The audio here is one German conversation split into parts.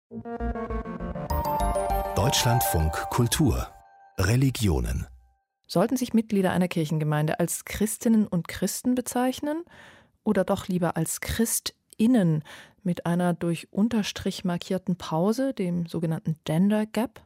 Deutschlandfunk Kultur Religionen. Sollten sich Mitglieder einer Kirchengemeinde als Christinnen und Christen bezeichnen oder doch lieber als ChristInnen mit einer durch Unterstrich markierten Pause, dem sogenannten Gender Gap?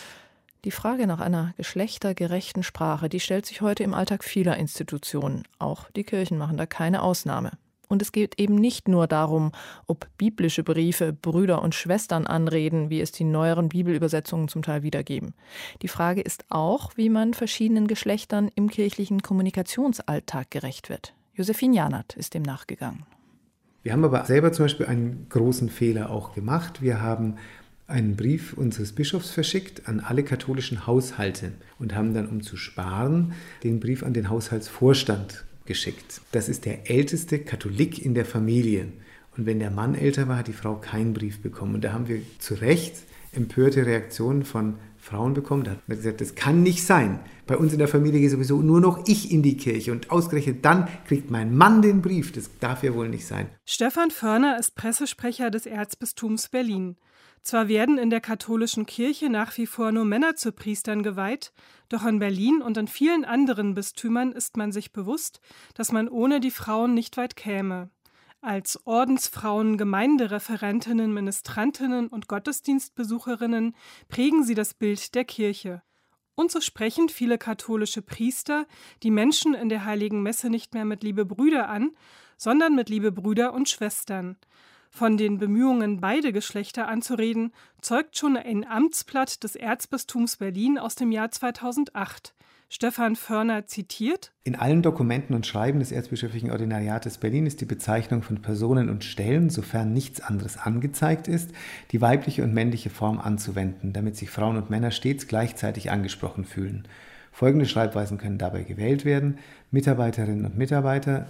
Die Frage nach einer geschlechtergerechten Sprache, die stellt sich heute im Alltag vieler Institutionen. Auch die Kirchen machen da keine Ausnahme. Und es geht eben nicht nur darum, ob biblische Briefe Brüder und Schwestern anreden, wie es die neueren Bibelübersetzungen zum Teil wiedergeben. Die Frage ist auch, wie man verschiedenen Geschlechtern im kirchlichen Kommunikationsalltag gerecht wird. Josephine Janert ist dem nachgegangen. Wir haben aber selber zum Beispiel einen großen Fehler auch gemacht. Wir haben einen Brief unseres Bischofs verschickt an alle katholischen Haushalte und haben dann, um zu sparen, den Brief an den Haushaltsvorstand geschickt. Das ist der älteste Katholik in der Familie. Und wenn der Mann älter war, hat die Frau keinen Brief bekommen. Und da haben wir zu Recht empörte Reaktionen von Frauen bekommen. Da hat man gesagt, das kann nicht sein. Bei uns in der Familie geht sowieso nur noch ich in die Kirche. Und ausgerechnet dann kriegt mein Mann den Brief. Das darf ja wohl nicht sein. Stefan Förner ist Pressesprecher des Erzbistums Berlin. Zwar werden in der katholischen Kirche nach wie vor nur Männer zu Priestern geweiht, doch in Berlin und in vielen anderen Bistümern ist man sich bewusst, dass man ohne die Frauen nicht weit käme. Als Ordensfrauen, Gemeindereferentinnen, Ministrantinnen und Gottesdienstbesucherinnen prägen sie das Bild der Kirche. Und so sprechen viele katholische Priester die Menschen in der Heiligen Messe nicht mehr mit Liebe Brüder an, sondern mit Liebe Brüder und Schwestern. Von den Bemühungen, beide Geschlechter anzureden, zeugt schon ein Amtsblatt des Erzbistums Berlin aus dem Jahr 2008. Stefan Förner zitiert: In allen Dokumenten und Schreiben des Erzbischöflichen Ordinariates Berlin ist die Bezeichnung von Personen und Stellen, sofern nichts anderes angezeigt ist, die weibliche und männliche Form anzuwenden, damit sich Frauen und Männer stets gleichzeitig angesprochen fühlen. Folgende Schreibweisen können dabei gewählt werden: Mitarbeiterinnen und Mitarbeiter,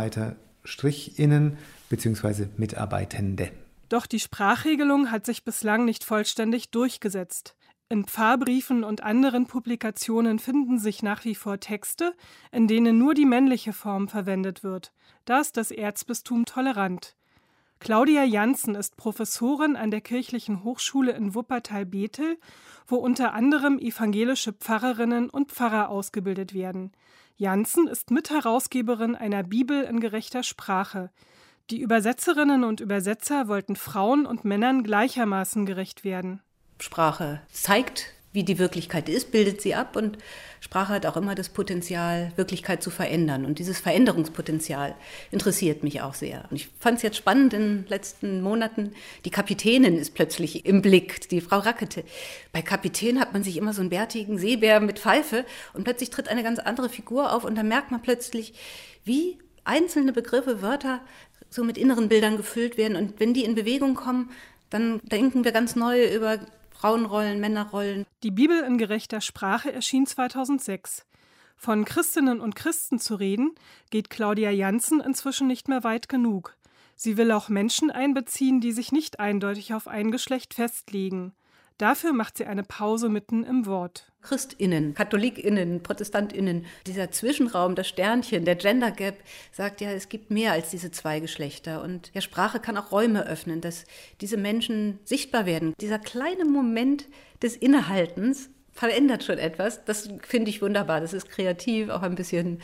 Mitarbeiter-innen bzw. Mitarbeitende. Doch die Sprachregelung hat sich bislang nicht vollständig durchgesetzt. In Pfarrbriefen und anderen Publikationen finden sich nach wie vor Texte, in denen nur die männliche Form verwendet wird. Da ist das Erzbistum tolerant. Claudia Janssen ist Professorin an der Kirchlichen Hochschule in Wuppertal-Bethel, wo unter anderem evangelische Pfarrerinnen und Pfarrer ausgebildet werden. Janssen ist Mitherausgeberin einer Bibel in gerechter Sprache. Die Übersetzerinnen und Übersetzer wollten Frauen und Männern gleichermaßen gerecht werden. Sprache zeigt, wie die Wirklichkeit ist, bildet sie ab, und Sprache hat auch immer das Potenzial, Wirklichkeit zu verändern. Und dieses Veränderungspotenzial interessiert mich auch sehr. Und ich fand es jetzt spannend in den letzten Monaten, die Kapitänin ist plötzlich im Blick, die Frau Rackete. Bei Kapitän hat man sich immer so einen bärtigen Seebär mit Pfeife und plötzlich tritt eine ganz andere Figur auf und dann merkt man plötzlich, wie einzelne Begriffe, Wörter so mit inneren Bildern gefüllt werden. Und wenn die in Bewegung kommen, dann denken wir ganz neu über Frauenrollen, Männerrollen. Die Bibel in gerechter Sprache erschien 2006. Von Christinnen und Christen zu reden, geht Claudia Janssen inzwischen nicht mehr weit genug. Sie will auch Menschen einbeziehen, die sich nicht eindeutig auf ein Geschlecht festlegen. Dafür macht sie eine Pause mitten im Wort. ChristInnen, KatholikInnen, ProtestantInnen, dieser Zwischenraum, das Sternchen, der Gender Gap, sagt ja, es gibt mehr als diese zwei Geschlechter. Und ja, Sprache kann auch Räume öffnen, dass diese Menschen sichtbar werden. Dieser kleine Moment des Innehaltens verändert schon etwas. Das finde ich wunderbar. Das ist kreativ, auch ein bisschen,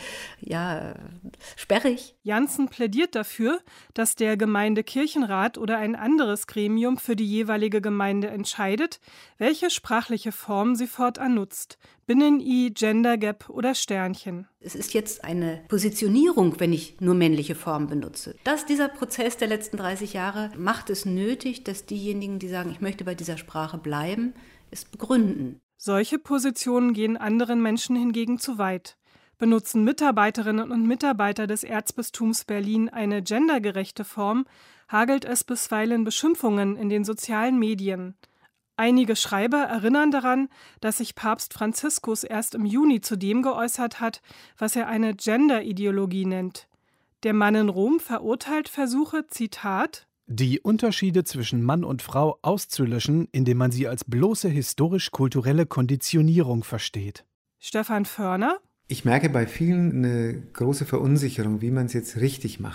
sperrig. Janssen plädiert dafür, dass der Gemeindekirchenrat oder ein anderes Gremium für die jeweilige Gemeinde entscheidet, welche sprachliche Form sie fortan nutzt. Binnen-I, Gender Gap oder Sternchen. Es ist jetzt eine Positionierung, wenn ich nur männliche Formen benutze. Dieser Prozess der letzten 30 Jahre macht es nötig, dass diejenigen, die sagen, ich möchte bei dieser Sprache bleiben, es begründen. Solche Positionen gehen anderen Menschen hingegen zu weit. Benutzen Mitarbeiterinnen und Mitarbeiter des Erzbistums Berlin eine gendergerechte Form, hagelt es bisweilen Beschimpfungen in den sozialen Medien. Einige Schreiber erinnern daran, dass sich Papst Franziskus erst im Juni zu dem geäußert hat, was er eine Gender-Ideologie nennt. Der Mann in Rom verurteilt Versuche, Zitat, die Unterschiede zwischen Mann und Frau auszulöschen, indem man sie als bloße historisch-kulturelle Konditionierung versteht. Stefan Förner: Ich merke bei vielen eine große Verunsicherung, wie man es jetzt richtig macht.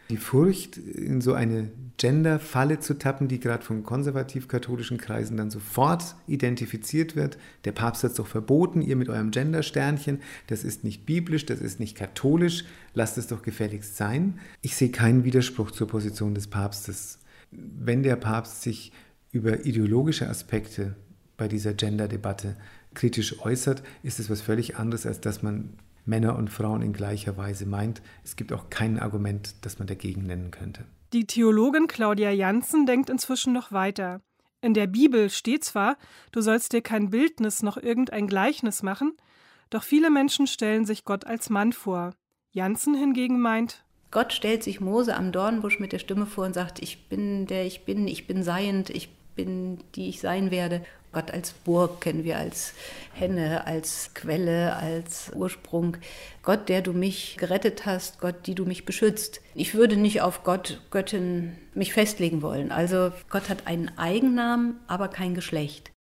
Die Furcht, in so eine Gender-Falle zu tappen, die gerade von konservativ-katholischen Kreisen dann sofort identifiziert wird. Der Papst hat es doch verboten, ihr mit eurem Gender-Sternchen, das ist nicht biblisch, das ist nicht katholisch, lasst es doch gefälligst sein. Ich sehe keinen Widerspruch zur Position des Papstes. Wenn der Papst sich über ideologische Aspekte bei dieser Gender-Debatte kritisch äußert, ist es was völlig anderes, als dass man Männer und Frauen in gleicher Weise meint. Es gibt auch kein Argument, das man dagegen nennen könnte. Die Theologin Claudia Janssen denkt inzwischen noch weiter. In der Bibel steht zwar, du sollst dir kein Bildnis noch irgendein Gleichnis machen, doch viele Menschen stellen sich Gott als Mann vor. Janssen hingegen meint, Gott stellt sich Mose am Dornbusch mit der Stimme vor und sagt, ich bin der ich bin seiend, ich bin die ich sein werde. Gott als Burg kennen wir, als Henne, als Quelle, als Ursprung. Gott, der du mich gerettet hast, Gott, die du mich beschützt. Ich würde nicht auf Gott, Göttin mich festlegen wollen. Also Gott hat einen Eigennamen, aber kein Geschlecht.